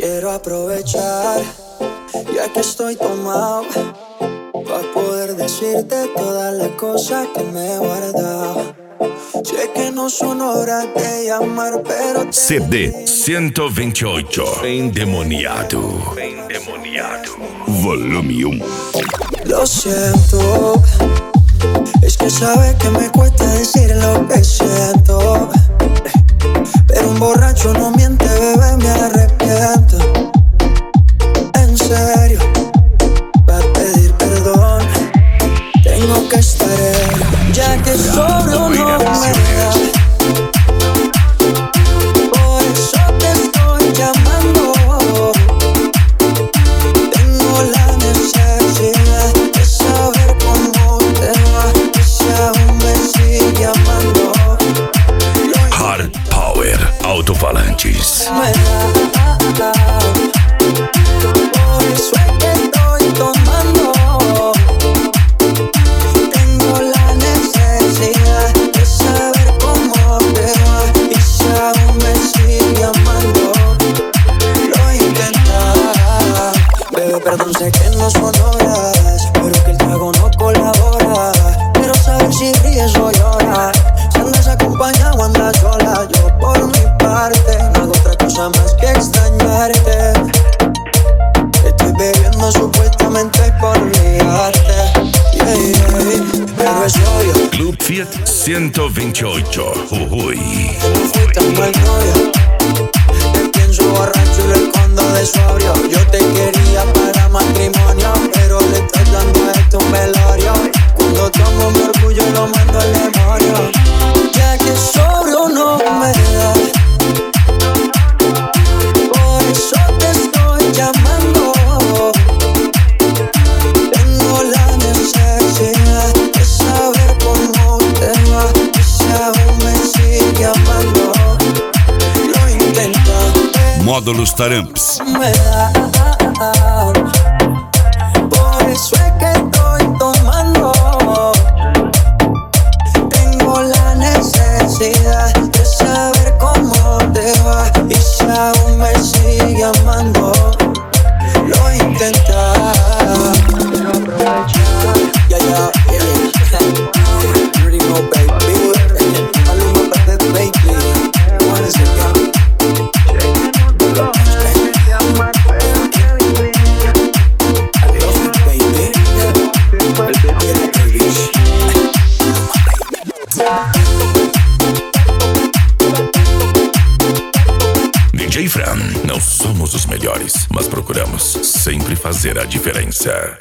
Quiero aprovechar, ya que estoy tomado, para poder decirte todas las cosas que me he guardado. Sé que no son horas de llamar, pero CD 128 Endemoniado. Volume 1. lo siento, es que sabes que me cuesta decir lo que siento, pero un borracho no miente, bebé, me arrepiento. En serio, para pedir perdón tengo que estar ebrio, ya que sobrio no me da. Por eso te estoy llamando. Tengo la necesidad de saber cómo te va, y si aún me sigue amando. Hard Power Autofalantes. Me da. Por eso es que estoy tomando. Tengo la necesidad de saber cómo te va, y si aún me sigue amando. Lo intentaba, bebé, perdón, sé que no son horas, pero que el trago no colabora. Quiero saber si ríes o lloras, si andas acompañado o andas sola. Yo por mi parte no hago otra cosa más que extrañarte. Estoy bebiendo supuestamente por olvidarte, yeah, yeah, pero es obvio. Club Fiat 128. Uy. No fui tan mal novio. Te pienso borracho y lo escondo de sobrio. Yo te quería para matrimonio, pero le estás dando esto un velorio. Cuando tomo mi orgullo lo mando al demonio, ya que sobrio no me da. Por eso te estoy llamando. Tengo la necesidad de saber cómo te va, y si aún me sigue amando. Lo intento, Módulos Taramps. me da. Por eso es que estoy tomando. Tengo la necesidad de saber cómo te va, y si aún me sigue amando. Lo intentaba. Quiero aprovechar. Ya, ya, yeah. You already know, baby. Maluma, baby. What is it, girl? DJ Fran, não somos os melhores, mas procuramos sempre fazer a diferença.